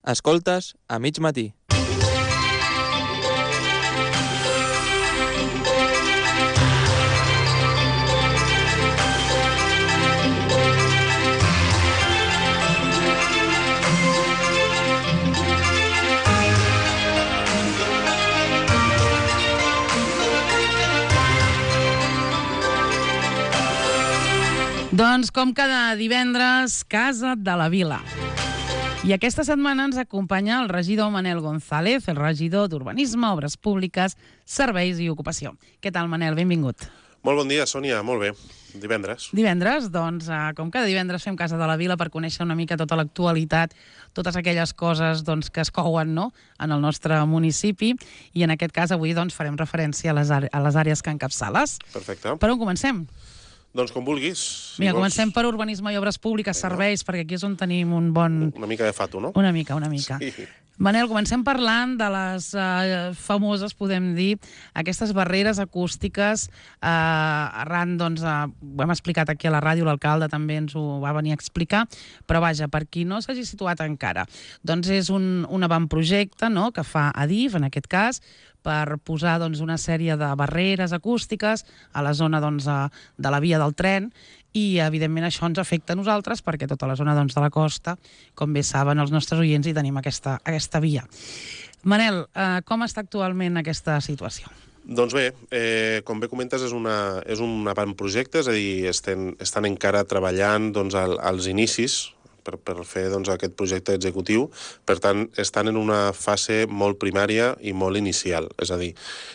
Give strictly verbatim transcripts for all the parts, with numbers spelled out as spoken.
Escoltes a mig matí. Doncs com cada divendres, Casa de la Vila. I aquesta setmana ens acompanya el regidor Manel González, el regidor d'Urbanisme, Obres Públiques, Serveis i Ocupació. Què tal, Manel? Benvingut. Molt bon dia, Sònia. Molt bé. Divendres. Divendres, doncs, eh, com cada divendres fem Casa de la Vila per conèixer una mica tota l'actualitat, totes aquelles coses doncs, que es couen, no?, en el nostre municipi. I en aquest cas avui doncs, farem referència a les, a les àrees que encapçales. Perfecte. Per on comencem? Doncs com vulguis. Si Mira, vols... comencem per Urbanisme i Obres Públiques, Vinga. Serveis, perquè aquí és on tenim un bon... Una mica de fato, no? Una mica, una mica. Sí. Manel, comencem parlant de les eh, famoses, podem dir, aquestes barreres acústiques eh, arran, doncs, eh, ho hem explicat aquí a la ràdio, l'alcalde també ens ho va venir a explicar, però vaja, per qui no s'hagi situat encara, doncs és un, un avantprojecte, no?, que fa Adif, en aquest cas, per posar doncs, una sèrie de barreres acústiques a la zona doncs, de la via del tren, i evidentment això ens afecta a nosaltres perquè tota la zona doncs, de la costa, com bé saben els nostres oients, hi tenim aquesta, aquesta via. Manel, eh, com està actualment aquesta situació? Doncs bé, eh, com bé comentes, és, una, és un avantprojecte, és a dir, estem, estan encara treballant doncs, al, als inicis per, per fer doncs, aquest projecte executiu. Per tant, estan en una fase molt primària i molt inicial, és a dir,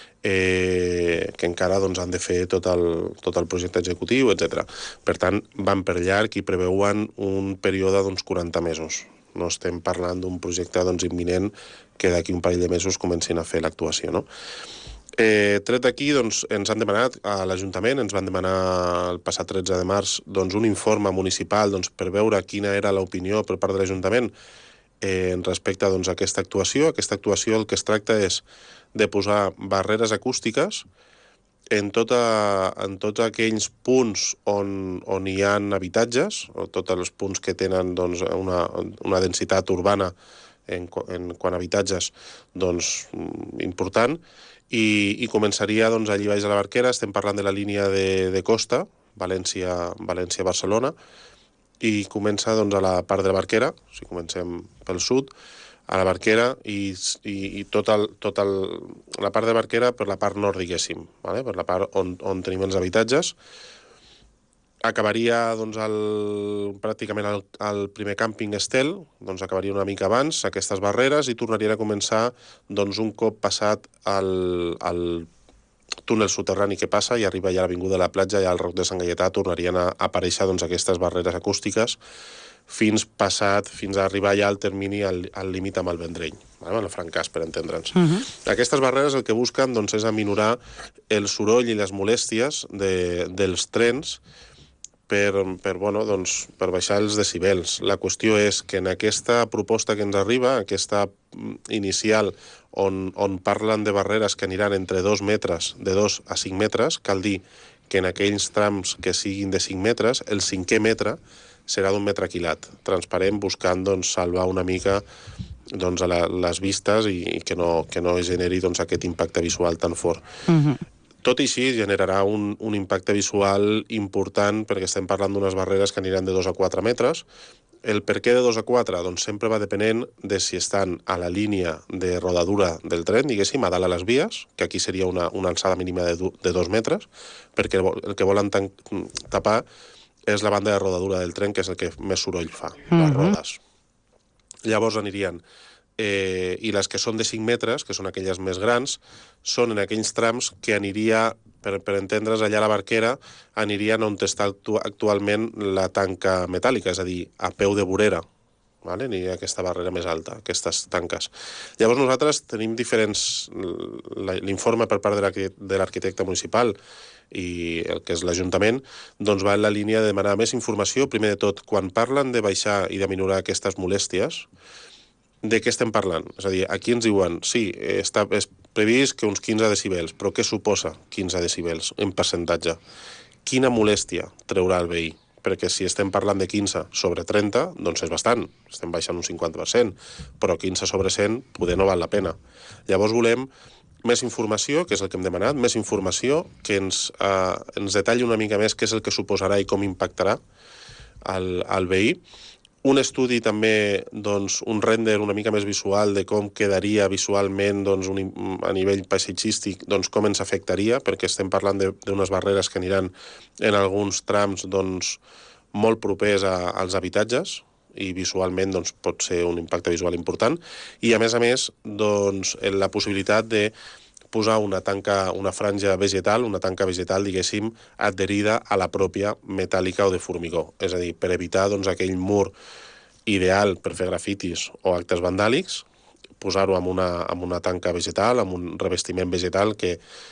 Eh, que encara doncs, han de fer tot el, tot el projecte executiu, etcètera. Per tant, van per llarg i preveuen un període d'uns quaranta mesos. No estem parlant d'un projecte doncs, imminent que d'aquí un parell de mesos comencin a fer l'actuació, no? Eh, tret d'aquí, doncs, ens han demanat, a l'Ajuntament, ens van demanar el passat tretze de març doncs, un informe municipal doncs, per veure quina era l'opinió per part de l'Ajuntament eh, respecte doncs, a aquesta actuació. Aquesta actuació el que es tracta és de posar barreres acústiques en, tota, en tots aquells punts on, on hi ha habitatges, o tots els punts que tenen doncs, una, una densitat urbana en, en quant a habitatges doncs, important, i, i començaria doncs, allí baix de la Barquera. Estem parlant de la línia de, de costa, València, València-Barcelona, i comença doncs, a la part de la Barquera, si comencem pel sud, a la Barquera i, i, i tot el, tot el, la part de Barquera per la part nord, diguéssim, vale? Per la part on, on tenim els habitatges. Acabaria doncs, el, pràcticament el, el primer càmping Estel, doncs acabaria una mica abans aquestes barreres i tornarien a començar doncs, un cop passat el, el túnel soterrani que passa i arriba ja a l'Avinguda de la Platja i al Roc de Sant Gaietà tornarien a aparèixer doncs, aquestes barreres acústiques fins passat, fins a arribar ja al termini, al, al límit amb el Vendrell, amb el Francàs, per entendre'ns. Uh -huh. Aquestes barreres el que busquen doncs, és aminorar el soroll i les molèsties de, dels trens per, per, bueno, doncs, per baixar els decibels. La qüestió és que en aquesta proposta que ens arriba, aquesta inicial, on, on parlen de barreres que aniran entre dos metres, de dos a cinc metres, cal dir que en aquells trams que siguin de cinc metres, el cinquè metre serà d'un metre quilat, transparent, buscant doncs, salvar una mica doncs, a la, les vistes i, i que, no, que no generi doncs, aquest impacte visual tan fort. Uh-huh. Tot i així, generarà un, un impacte visual important perquè estem parlant d'unes barreres que aniran de dos a quatre metres. El per què de dos a quatre? Doncs sempre va depenent de si estan a la línia de rodadura del tren, diguéssim, a dalt a les vies, que aquí seria una, una alçada mínima de, de dos metres, perquè el que volen tan, tapar és la banda de rodadura del tren, que és el que més soroll fa, uh-huh. les rodes. Llavors anirien... Eh, i les que són de cinc metres, que són aquelles més grans, són en aquells trams que aniria, per, per entendre's, allà a la Barquera, anirien on està actu actualment la tanca metàl·lica, és a dir, a peu de vorera, vale? Aniria aquesta barrera més alta, aquestes tanques. Llavors nosaltres tenim diferents... L'informe per part de l'arquitecte municipal i el que és l'Ajuntament, doncs va en la línia de demanar més informació. Primer de tot, quan parlen de baixar i de minorar aquestes molèsties, de què estem parlant? És a dir, aquí ens diuen, sí, està, és previst que uns quinze decibels, però què suposa quinze decibels en percentatge? Quina molèstia treurà el veí? perquè si estem parlant de quinze sobre trenta, doncs és bastant, estem baixant un cinquanta per cent, però quinze sobre cent poder no val la pena. Llavors volem més informació, que és el que hem demanat, més informació que ens, eh, ens detalli una mica més què és el que suposarà i com impactarà al, al veí. Un estudi també, doncs, un render una mica més visual de com quedaria visualment doncs, un, a nivell paisatgístic, doncs, com ens afectaria, perquè estem parlant d'unes barreres que aniran en alguns trams doncs, molt propers a, als habitatges, i visualment doncs, pot ser un impacte visual important, i a més a més doncs, la possibilitat de posar una tanca, una franja vegetal, una tanca vegetal, diguéssim, adherida a la pròpia metàl·lica o de formigó. És a dir, per evitar doncs, aquell mur ideal per fer grafitis o actes vandàlics, posar-ho amb una, amb una tanca vegetal, amb un revestiment vegetal que,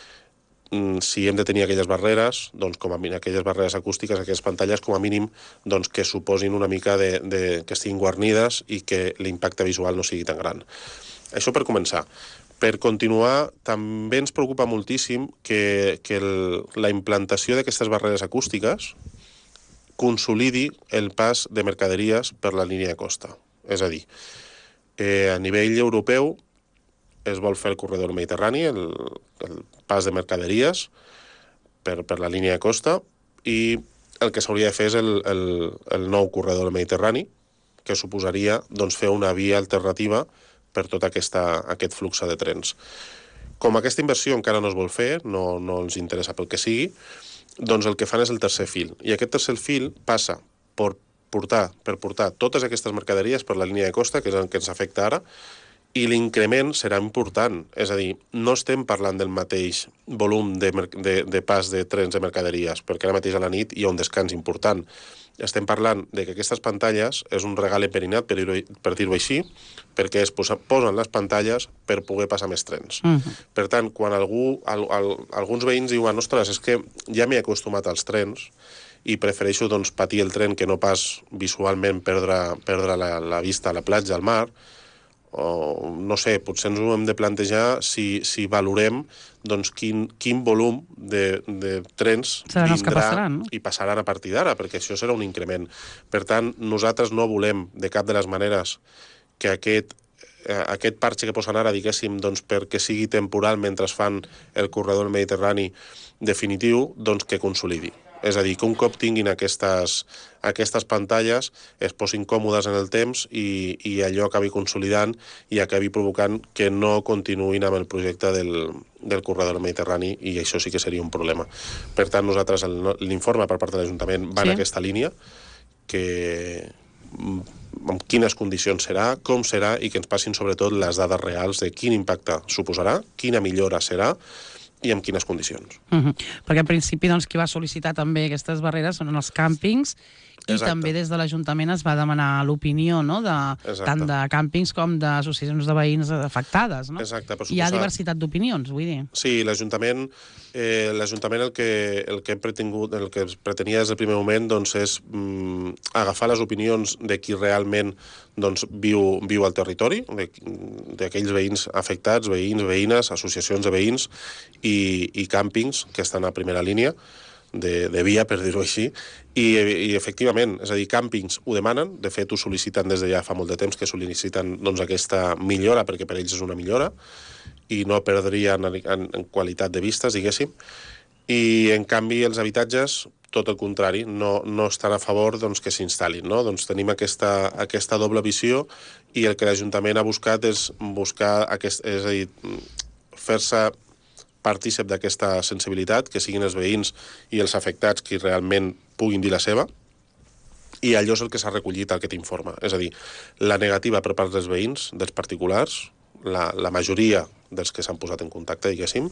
si hem de tenir aquelles barreres, doncs com a mínim, aquelles barreres acústiques, aquelles pantalles, com a mínim, doncs que suposin una mica de, de que estiguin guarnides i que l'impacte visual no sigui tan gran. Això per començar. Per continuar, també ens preocupa moltíssim que, que el, la implantació d'aquestes barreres acústiques consolidi el pas de mercaderies per la línia de costa. És a dir, eh, a nivell europeu es vol fer el corredor mediterrani, el, el pas de mercaderies per, per la línia de costa, i el que s'hauria de fer és el, el, el nou corredor mediterrani, que suposaria doncs, fer una via alternativa per tot aquesta, aquest flux de trens. Com aquesta inversió encara no es vol fer, no, no ens interessa pel que sigui, doncs el que fan és el tercer fil. I aquest tercer fil passa per portar, per portar totes aquestes mercaderies per la línia de costa, que és el que ens afecta ara, i l'increment serà important. És a dir, no estem parlant del mateix volum de, de, de pas de trens de mercaderies, perquè ara mateix a la nit hi ha un descans important. Estem parlant de que aquestes pantalles és un regal emperinat, per dir-ho per dir-ho així, perquè es posa, posen les pantalles per poder passar més trens. Uh -huh. Per tant, quan algú, al, al, alguns veïns diuen ostres, és que ja m'he acostumat als trens i prefereixo doncs, patir el tren que no pas visualment perdre, perdre la, la vista a la platja, al mar, o no sé, potser ens ho hem de plantejar si, si valorem doncs, quin, quin volum de, de trens seran els que passaran, no? I passaran a partir d'ara, perquè això serà un increment. Per tant, nosaltres no volem de cap de les maneres que aquest, eh, aquest parxe que posen ara, diguéssim, doncs, perquè sigui temporal mentre fan el corredor mediterrani definitiu, doncs que consolidi. És a dir, que un cop tinguin aquestes, aquestes pantalles es posin còmodes en el temps i, i allò acabi consolidant i acabi provocant que no continuïn amb el projecte del, del corredor mediterrani, i això sí que seria un problema. Per tant, nosaltres, l'informe per part de l'Ajuntament va sí. en aquesta línia, que amb quines condicions serà, com serà, i que ens passin sobretot les dades reals de quin impacte suposarà, quina millora serà, i amb quines condicions. Uh -huh. Perquè al principi doncs, qui va sol·licitar també aquestes barreres són els càmpings, i Exacte. també des de l'Ajuntament es va demanar l'opinió, no? de, tant de càmpings com d'associacions de veïns afectades. No? Exacte, per Hi ha diversitat d'opinions, vull dir. Sí, l'Ajuntament eh, l'Ajuntament el que, el que hem pretingut, el que pretenia des del primer moment doncs, és mm, agafar les opinions de qui realment doncs, viu, viu al territori, d'aquells veïns afectats, veïns, veïnes, associacions de veïns i, i càmpings que estan a primera línia de, de via, per dir-ho així, i, i efectivament, és a dir, càmpings ho demanen, de fet ho sol·liciten des de ja fa molt de temps que sol·liciten doncs, aquesta millora, perquè per ells és una millora, i no perdrien en, en, en qualitat de vistes, diguéssim, i en canvi els habitatges, tot el contrari, no, no estan a favor doncs, que s'instal·lin. No? Doncs tenim aquesta, aquesta doble visió, i el que l'Ajuntament ha buscat és buscar aquest, és a dir, fer-se partícip d'aquesta sensibilitat, que siguin els veïns i els afectats qui realment puguin dir la seva, i allò és el que s'ha recollit a aquest informe. És a dir, la negativa per part dels veïns, dels particulars, la, la majoria dels que s'han posat en contacte, diguéssim,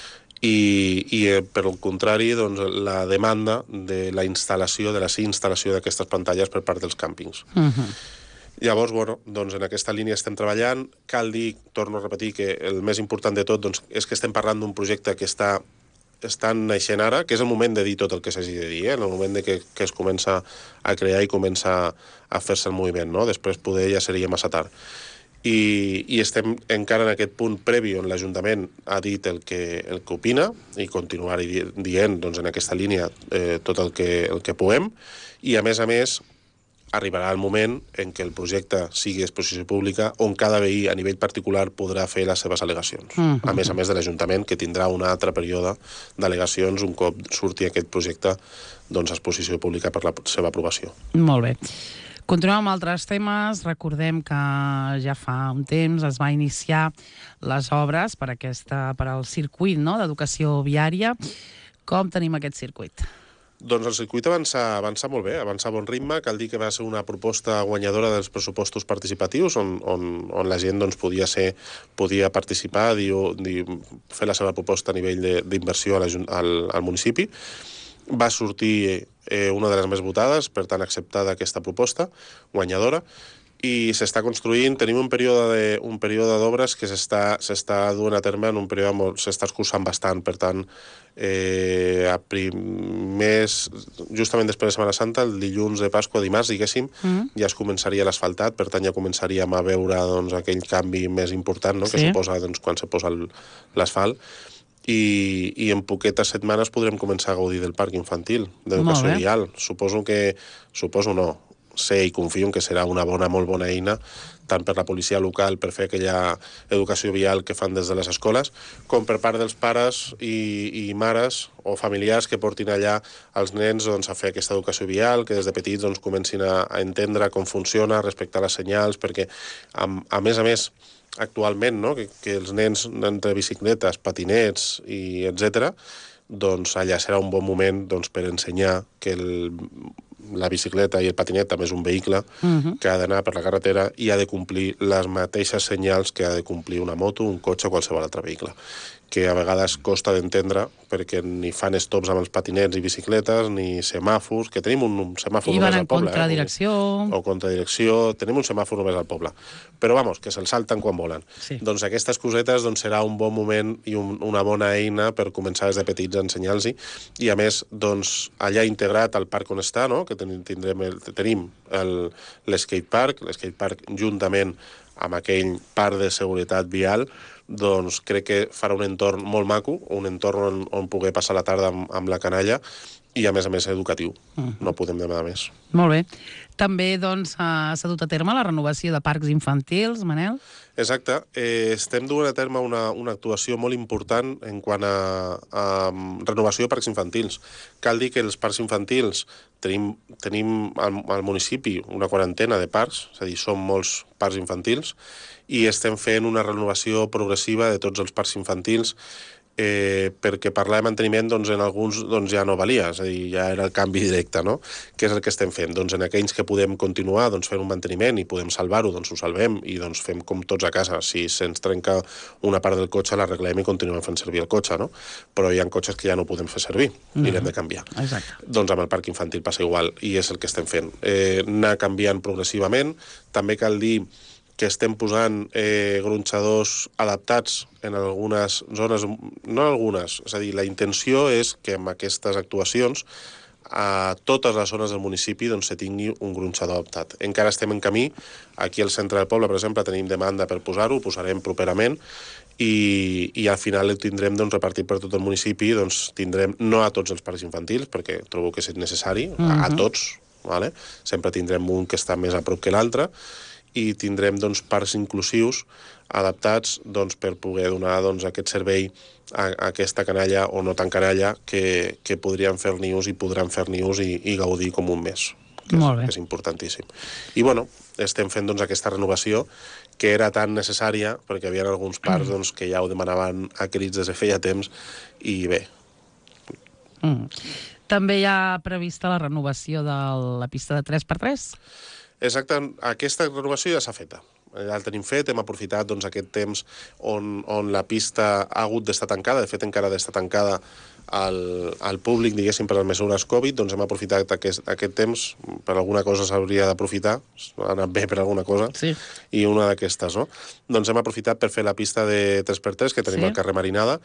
i, i per al contrari, doncs, la demanda de la instal·lació, de la sí instal·lació d'aquestes pantalles per part dels càmpings. Uh-huh. Llavors, bueno, doncs en aquesta línia estem treballant. Cal dir, torno a repetir, que el més important de tot doncs, és que estem parlant d'un projecte que està, està naixent ara, que és el moment de dir tot el que s'hagi de dir, eh? En el moment de que, que es comença a crear i comença a fer-se el moviment, no? Després poder ja seria massa tard. i, i estem encara en aquest punt previ on l'Ajuntament ha dit el que, el que opina i continuar dient doncs, en aquesta línia eh, tot el que, el que puguem, i a més a més arribarà el moment en què el projecte sigui d'exposició pública on cada veí a nivell particular podrà fer les seves al·legacions. Mm-hmm. A més a més de l'Ajuntament, que tindrà un altre període d'al·legacions un cop surti aquest projecte doncs, a exposició pública per la seva aprovació. Molt bé. Continuem amb altres temes. Recordem que ja fa un temps es va iniciar les obres per, aquesta, per al circuit, no?, d'educació viària. Com tenim aquest circuit? Doncs el circuit avança, avança molt bé, avança a bon ritme. Cal dir que va ser una proposta guanyadora dels pressupostos participatius, on, on, on la gent doncs, podia, ser, podia participar, dir, dir, fer la seva proposta a nivell d'inversió al, al municipi. Va sortir eh, una de les més votades, per tant acceptada aquesta proposta guanyadora, i s'està construint. Tenim un període de, un període d'obres que s'està duent a terme en un període molt... s'està escurçant bastant, per tant, eh, a primers... justament després de Setmana Santa, el dilluns de Pasqua, dimarts, diguéssim, mm. ja es començaria l'asfaltat, per tant ja començaríem a veure doncs, aquell canvi més important, no?, sí. que suposa doncs, quan se posa l'asfalt. I, i en poquetes setmanes podrem començar a gaudir del parc infantil, d'educació vial. Suposo que... Suposo no. sé i confio en que serà una bona, molt bona eina tant per la policia local per fer aquella educació vial que fan des de les escoles, com per part dels pares i, i mares o familiars que portin allà els nens doncs, a fer aquesta educació vial, que des de petits doncs, comencin a, a entendre com funciona, a respectar les senyals, perquè a, a més a més actualment, no? que, que els nens entre bicicletes, patinets i etcètera, doncs allà serà un bon moment doncs, per ensenyar que el, la bicicleta i el patinet també és un vehicle uh-huh. que ha d'anar per la carretera i ha de complir les mateixes senyals que ha de complir una moto, un cotxe o qualsevol altre vehicle, que a vegades costa d'entendre perquè ni fan stops amb els patinets i bicicletes, ni semàfors, que tenim un semàfor I només al poble. I van en contradirecció. Eh? O contradirecció, tenim un semàfor només al poble. Però, vamos, que se'l salten quan volen. Sí. Doncs aquestes cosetes doncs, serà un bon moment i un, una bona eina per començar des de petits a ensenyar-los. I, a més, doncs, allà integrat al parc on està, no? que tenim, tindrem el, tenim l'skatepark, l'skatepark juntament amb aquell parc de seguretat vial, doncs crec que farà un entorn molt maco, un entorn on, on poder passar la tarda amb, amb la canalla i, a més a més, educatiu. Uh-huh. No podem demanar més. Molt bé. També doncs, s'ha dut a terme la renovació de parcs infantils, Manel? Exacte. Eh, estem duent a terme una, una actuació molt important en quant a, a renovació de parcs infantils. Cal dir que els parcs infantils tenim, tenim al, al municipi una quarantena de parcs, és a dir, són molts parcs infantils, i estem fent una renovació progressiva de tots els parcs infantils eh, perquè parlar de manteniment doncs, en alguns doncs, ja no valia, és a dir, ja era el canvi directe, no? Què és el que estem fent? Doncs en aquells que podem continuar doncs, fent un manteniment i podem salvar-ho, doncs ho salvem i doncs, fem com tots a casa. Si se'ns trenca una part del cotxe, l'arreglem i continuem fent servir el cotxe, no? Però hi ha cotxes que ja no podem fer servir i no. l'hem de canviar. Exacte. Doncs amb el parc infantil passa igual i és el que estem fent. Eh, anar canviant progressivament. També cal dir que estem posant eh, gronxadors adaptats en algunes zones, no algunes, és a dir, la intenció és que amb aquestes actuacions a totes les zones del municipi doncs, se tingui un gronxador adaptat. Encara estem en camí, aquí al centre del poble, per exemple, tenim demanda per posar-ho, ho posarem properament, i, i al final ho tindrem doncs, repartit per tot el municipi, doncs tindrem, no a tots els parcs infantils, perquè trobo que és necessari, uh-huh. a, a tots, vale? Sempre tindrem un que està més a prop que l'altre, i tindrem doncs, parcs inclusius adaptats doncs, per poder donar doncs, aquest servei a, a aquesta canalla o no tan canalla que, que podrien fer-ne ús i podran fer-ne ús i, i gaudir com un mes, que és, que és importantíssim. I bueno, estem fent doncs, aquesta renovació que era tan necessària perquè hi havia alguns parcs doncs, que ja ho demanaven a crits des de feia temps i bé. Mm. També hi ha prevista la renovació de la pista de tres per tres? Exacte, aquesta renovació ja s'ha feta. Ja el tenim fet, hem aprofitat doncs, aquest temps on, on la pista ha hagut d'estar tancada, de fet encara ha d'estar tancada al, al públic, diguéssim, per les mesures Covid, doncs hem aprofitat aquest, aquest temps, per alguna cosa s'hauria d'aprofitar, ha anat bé per alguna cosa, sí. i una d'aquestes, no? Doncs hem aprofitat per fer la pista de tres per tres que tenim sí. al carrer Marinada,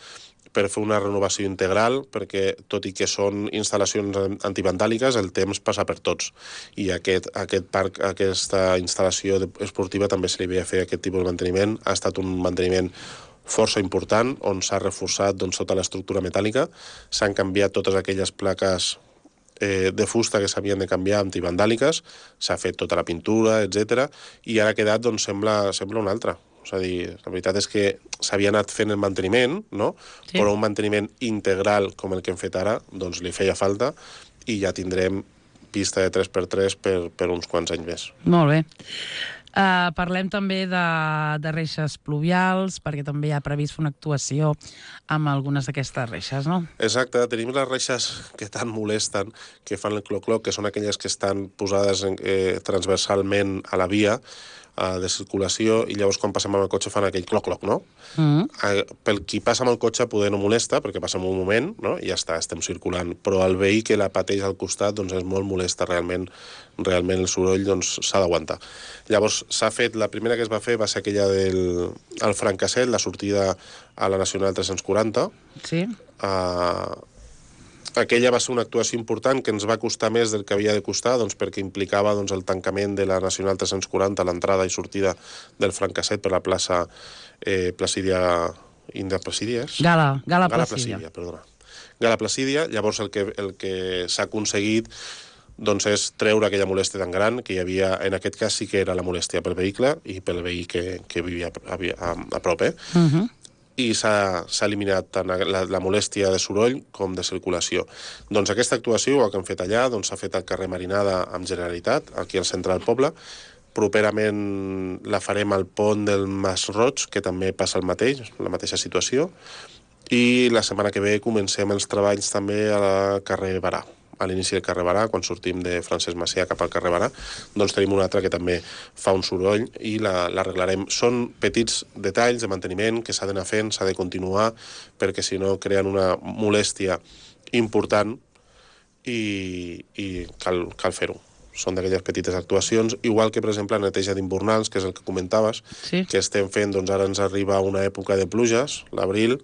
per fer una renovació integral, perquè tot i que són instal·lacions antivandàliques, el temps passa per tots. I aquest, aquest parc, aquesta instal·lació esportiva també se li havia fet aquest tipus de manteniment. Ha estat un manteniment força important, on s'ha reforçat doncs, tota l'estructura metàl·lica, s'han canviat totes aquelles plaques eh, de fusta que s'havien de canviar antivandàliques, s'ha fet tota la pintura, etcètera, i ara ha quedat, doncs, sembla, sembla una altra. És a dir, la veritat és que s'havia anat fent el manteniment, no? Sí. Però un manteniment integral com el que hem fet ara, doncs li feia falta i ja tindrem pista de tres per tres per, per uns quants anys més. Molt bé. Uh, parlem també de, de reixes pluvials, perquè també hi ha previst fer una actuació amb algunes d'aquestes reixes, no? Exacte, tenim les reixes que tant molesten, que fan el cloc-cloc, que són aquelles que estan posades eh, transversalment a la via, de circulació, i llavors quan passem amb el cotxe fan aquell cloc-cloc, no? Mm. Pel qui passa amb el cotxe poder no molesta, perquè passa en un moment, no? I ja està, estem circulant. Però el veí que la pateix al costat, doncs és molt molesta, realment, realment el soroll doncs s'ha d'aguantar. Llavors s'ha fet, la primera que es va fer va ser aquella del el Francasset, la sortida a la Nacional tres-cents quaranta. Sí. Uh, Aquella va ser una actuació important que ens va costar més del que havia de costar, doncs, perquè implicava doncs, el tancament de la Nacional tres-cents quaranta, l'entrada i sortida del Francasset per la plaça eh, Placídia... Inda Placídia, és? Gala, Gala, Gala Placídia. Placídia, perdona. Gala Placídia, llavors el que, el que s'ha aconseguit doncs, és treure aquella molèstia tan gran que hi havia, en aquest cas sí que era la molèstia pel vehicle i pel veí que, que vivia a, a, a prop, eh? Uh-huh. I s'ha eliminat tant la, la molèstia de soroll com de circulació. Doncs aquesta actuació, el que hem fet allà, doncs s'ha fet al carrer Marinada amb Generalitat, aquí al centre del poble. Properament la farem al pont del Mas Roig, que també passa el mateix, la mateixa situació. I la setmana que ve comencem els treballs també al carrer Barà, a l'inici del carrer Barà, quan sortim de Francesc Macià cap al carrer Barà, doncs tenim una altra que també fa un soroll i l'arreglarem. La, Són petits detalls de manteniment que s'ha d'anar fent, s'ha de continuar, perquè si no creen una molèstia important i, i cal, cal fer-ho. Són d'aquelles petites actuacions, igual que, per exemple, la neteja d'imbornals, que és el que comentaves, sí. Que estem fent, doncs ara ens arriba una època de pluges, l'abril,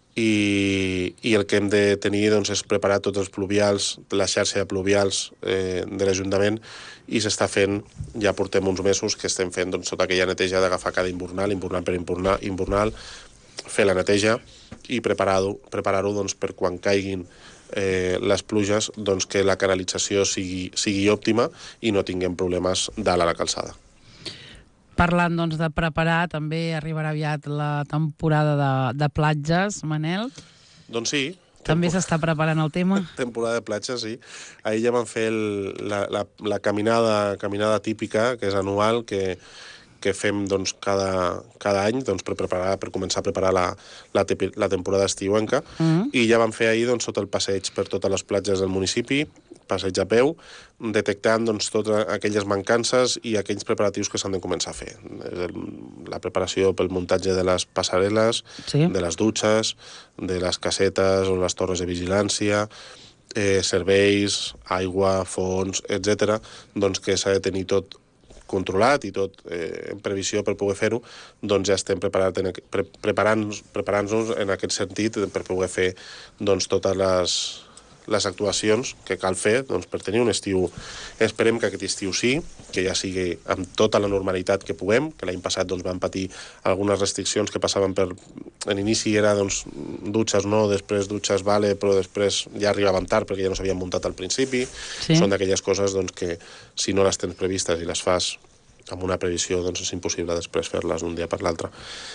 I, i el que hem de tenir doncs, és preparar tots els pluvials, la xarxa de pluvials eh, de l'Ajuntament, i s'està fent, ja portem uns mesos que estem fent doncs, tota aquella neteja d'agafar cada imbornal, imbornal per imbornal, imbornal, fer la neteja i preparar-ho preparar doncs, per quan caiguin eh, les pluges, doncs, que la canalització sigui, sigui òptima i no tinguem problemes dalt a la calçada. Parlant doncs, de preparar, també arribarà aviat la temporada de, de platges, Manel. Doncs sí. També s'està preparant el tema? Temporada de platges, sí. Ahir ja vam fer el, la, la, la caminada, caminada típica, que és anual, que, que fem doncs, cada, cada any doncs, per, preparar, per començar a preparar la, la, te, la temporada estiuenca. Mm-hmm. I ja vam fer ahir doncs, tot el passeig per totes les platges del municipi, passeig a peu, detectant doncs, totes aquelles mancances i aquells preparatius que s'han de començar a fer. La preparació pel muntatge de les passarel·les, sí. De les dutxes, de les casetes o les torres de vigilància, eh, serveis, aigua, fons, etcètera, doncs que s'ha de tenir tot controlat i tot eh, en previsió per poder fer-ho, doncs ja estem preparat en, pre, preparant-nos preparant-nos en aquest sentit per poder fer doncs, totes les les actuacions que cal fer doncs, per tenir un estiu. Esperem que aquest estiu sí, que ja sigui amb tota la normalitat que puguem, que l'any passat doncs, vam patir algunes restriccions que passaven per... En inici era doncs, dutxes no, després dutxes vale, però després ja arribaven tard perquè ja no s'havien muntat al principi. Sí. Són d'aquelles coses doncs, que si no les tens previstes i les fas amb una previsió doncs, és impossible després fer-les d'un dia per l'altre.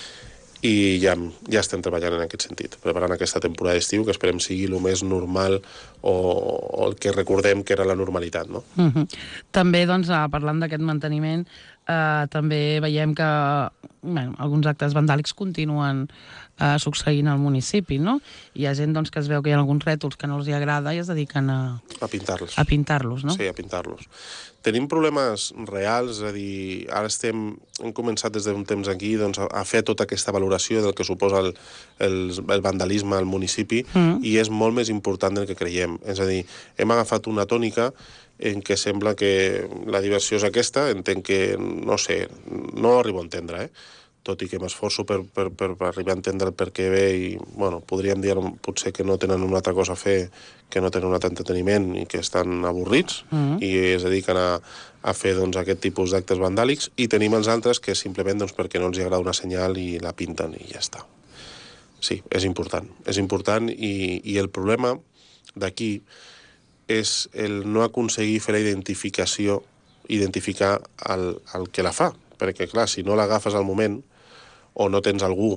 I ja, ja estem treballant en aquest sentit, preparant aquesta temporada d'estiu, que esperem sigui el més normal o, o el que recordem que era la normalitat, no? Uh-huh. També, doncs, parlant d'aquest manteniment, eh, també veiem que bueno, alguns actes vandàlics continuen eh, succeint al municipi, no? Hi ha gent doncs, que es veu que hi ha alguns rètols que no els hi agrada i es dediquen a... A pintar-los. A pintar-los, no? Sí, a pintar-los. Tenim problemes reals, és a dir, ara estem, hem començat des d'un temps aquí doncs, a, a fer tota aquesta valoració del que suposa el, el, el vandalisme al municipi mm. i és molt més important del que creiem. És a dir, hem agafat una tònica en què sembla que la diversió és aquesta, entenc que, no sé, no arribo a entendre, eh? tot i que m'esforço per, per, per arribar a entendre el per què ve i, bueno, podríem dir potser que no tenen una altra cosa a fer, que no tenen un altre entreteniment i que estan avorrits mm-hmm. i es dediquen a, a fer doncs, aquest tipus d'actes vandàlics, i tenim els altres que simplement doncs, perquè no els agrada una senyal i la pinten i ja està. Sí, és important. És important i, i el problema d'aquí és el no aconseguir fer la identificació, identificar el, el que la fa. Perquè, clar, si no l'agafes al moment o no tens algú,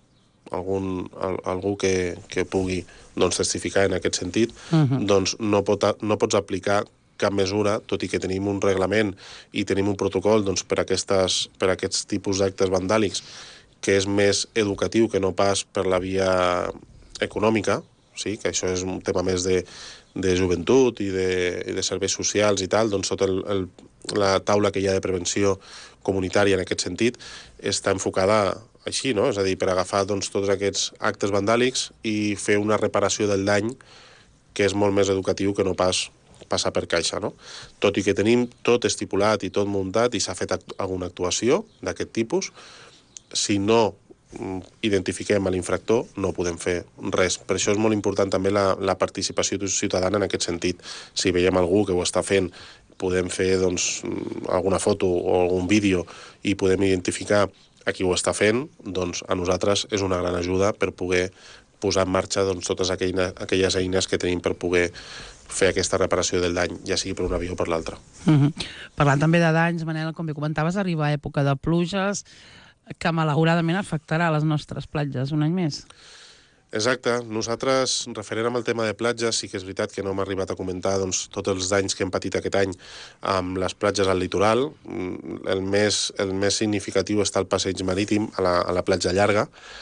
algun, al, algú que, que pugui doncs, testificar en aquest sentit, uh-huh. doncs no, pot, no pots aplicar cap mesura, tot i que tenim un reglament i tenim un protocol doncs, per, aquestes, per aquests tipus d'actes vandàlics que és més educatiu que no pas per la via econòmica, sí? Que això és un tema més de, de joventut i de, i de serveis socials i tal, doncs tota el, el, la taula que hi ha de prevenció comunitària en aquest sentit està enfocada així, no? És a dir, per agafar doncs, tots aquests actes vandàlics i fer una reparació del dany que és molt més educatiu que no pas passar per caixa, no? Tot i que tenim tot estipulat i tot muntat i s'ha fet act- alguna actuació d'aquest tipus, si no identifiquem a l'infractor, no podem fer res. Per això és molt important també la, la participació ciutadana en aquest sentit. Si veiem algú que ho està fent, podem fer doncs, alguna foto o algun vídeo i podem identificar a qui ho està fent, doncs a nosaltres és una gran ajuda per poder posar en marxa doncs, totes aquelles, aquelles eines que tenim per poder fer aquesta reparació del dany, ja sigui per una via o per l'altra. Mm-hmm. Parlant també de danys, Manel, com bé comentaves, arriba època de pluges que malauradament afectarà les nostres platges un any més. Exacte. Nosaltres, referent amb el tema de platges, sí que és veritat que no hem arribat a comentar doncs, tots els danys que hem patit aquest any amb les platges al litoral. El més, el més significatiu està el passeig marítim a la, a la platja llarga,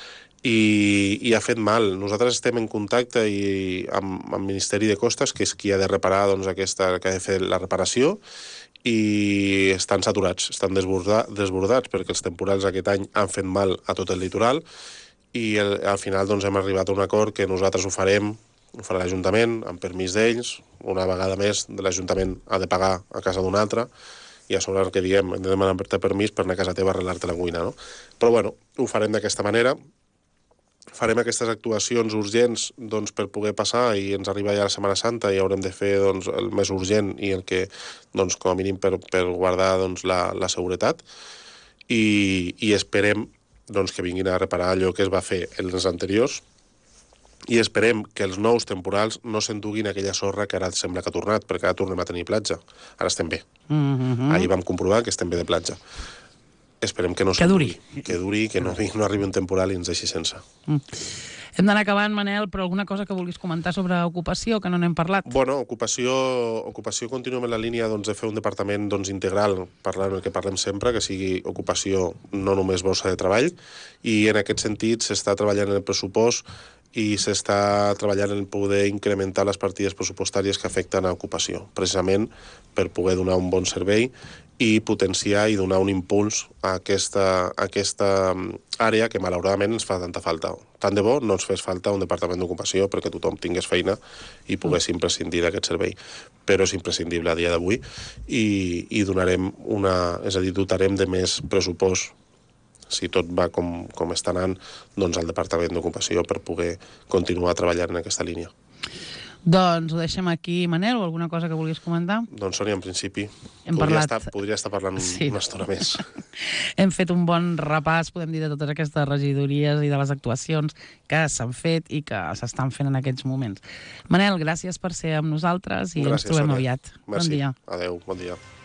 i, i ha fet mal. Nosaltres estem en contacte i, amb, amb el Ministeri de Costes, que és qui ha de reparar doncs, aquesta, que ha de fer la reparació, i estan saturats, estan desborda, desbordats perquè els temporals aquest any han fet mal a tot el litoral i el, al final doncs, hem arribat a un acord que nosaltres ho farem, ho farà l'Ajuntament, amb permís d'ells, una vegada més l'Ajuntament ha de pagar a casa d'un altre i a sobre el que diguem, hem de demanar-te permís per anar a casa teva a arreglar-te la cuina, no? Però bueno, ho farem d'aquesta manera. Farem aquestes actuacions urgents doncs, per poder passar i ens arriba ja la Setmana Santa i haurem de fer doncs, el més urgent i el que, doncs, com a mínim, per, per guardar doncs, la, la seguretat i, i esperem doncs, que vinguin a reparar allò que es va fer en els anteriors i esperem que els nous temporals no s'enduguin aquella sorra que ara sembla que ha tornat, perquè ara tornem a tenir platja. Ara estem bé. Mm-hmm. Ahir vam comprovar que estem bé de platja. Esperem que no que duri. Que duri, que no, no arribi un temporal i ens deixi sense. Mm. Hem d'anar acabant, Manel, però alguna cosa que vulguis comentar sobre ocupació, que no n'hem parlat? Bueno, ocupació, ocupació continuem en la línia doncs, de fer un departament doncs, integral, parlant el que parlem sempre, que sigui ocupació no només borsa de treball, i en aquest sentit s'està treballant en el pressupost i s'està treballant en poder incrementar les partides pressupostàries que afecten a ocupació, precisament per poder donar un bon servei i potenciar i donar un impuls a aquesta, a aquesta àrea que malauradament ens fa tanta falta. Tant de bo no ens fes falta un departament d'ocupació perquè tothom tingués feina i poguéssim prescindir d'aquest servei. Però és imprescindible a dia d'avui i, i donarem una, és a dir, dotarem de més pressupost, si tot va com, com està anant, doncs al departament d'ocupació per poder continuar treballant en aquesta línia. Doncs ho deixem aquí, Manel, o alguna cosa que vulguis comentar? Doncs, Sònia, en principi, Hem podria, parlat... estar, podria estar parlant Sí. una estona més. Hem fet un bon repàs, podem dir, de totes aquestes regidories i de les actuacions que s'han fet i que s'estan fent en aquests moments. Manel, gràcies per ser amb nosaltres i Gràcies, ens trobem Sònia. aviat. Merci. Bon dia. Adéu, bon dia.